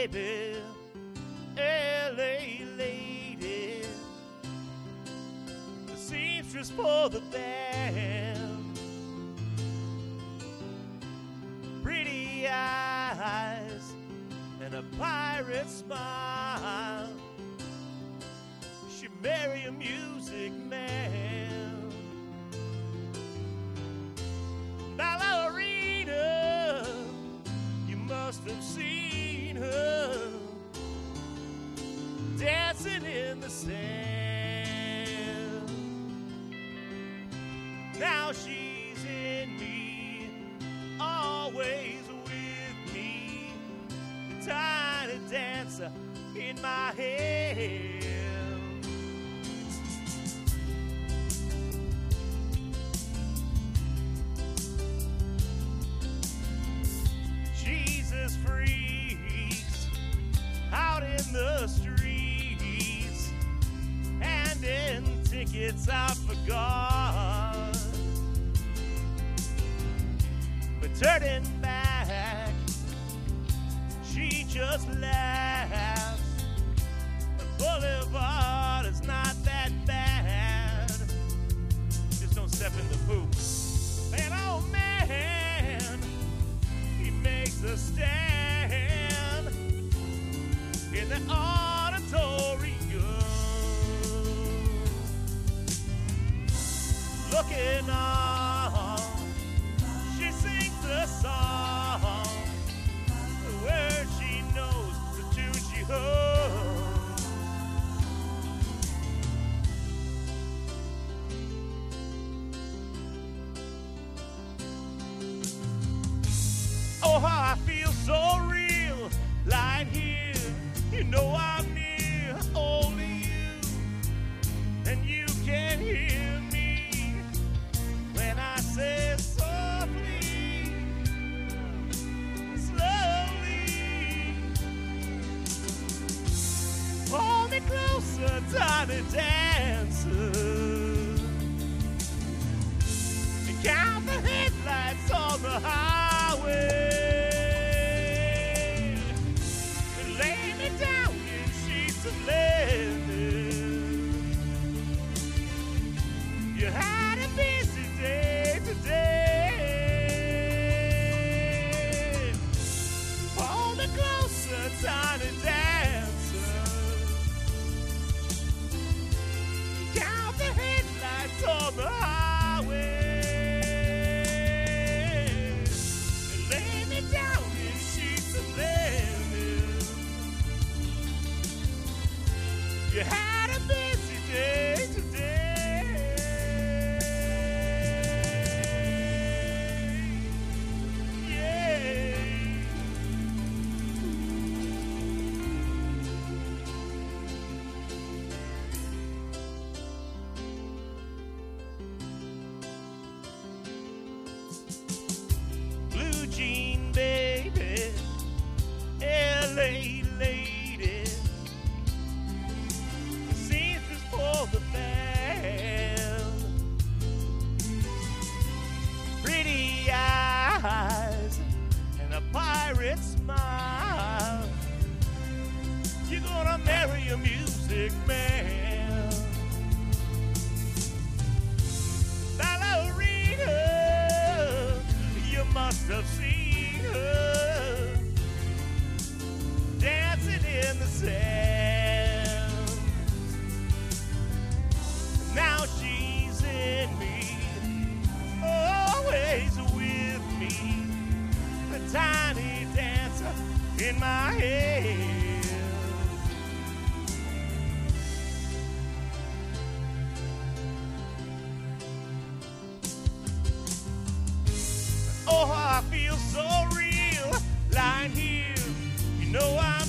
baby, LA lady, the seamstress for the band, pretty eyes and a pirate smile. She marry a music man. Ballerina, you must have seen her dancing in the sand. Now she's in me, always with me, the tiny dancer in my head. Jesus freaks out in the streets, handing tickets out for God, but turning back, she just laughs. The boulevard is not that bad. Just don't step in the poop. Man, oh man, he makes a stand in the auditorium, looking on. She sings the song, the words she knows, the tune she holds. Oh, how I feel so real, lying here. You know I'm near, only you, and you can hear me when I say softly, slowly. Hold me closer, tiny dancer, and count the headlights on the highway. Lay me down in sheets of linen. You had a busy day today. Hold me closer, tiny dancer. Count the headlights on the highway. Lay me down in sheets of linen. You had a busy day today. Yeah. Blue jean baby, LA lady, for the band, pretty eyes and a pirate smile. You're gonna marry a music man. Ballerina, you must have seen her dancing in the sand. Now she's in me, always with me, the tiny dancer in my head. Oh, I feel so real, lying here. You know I'm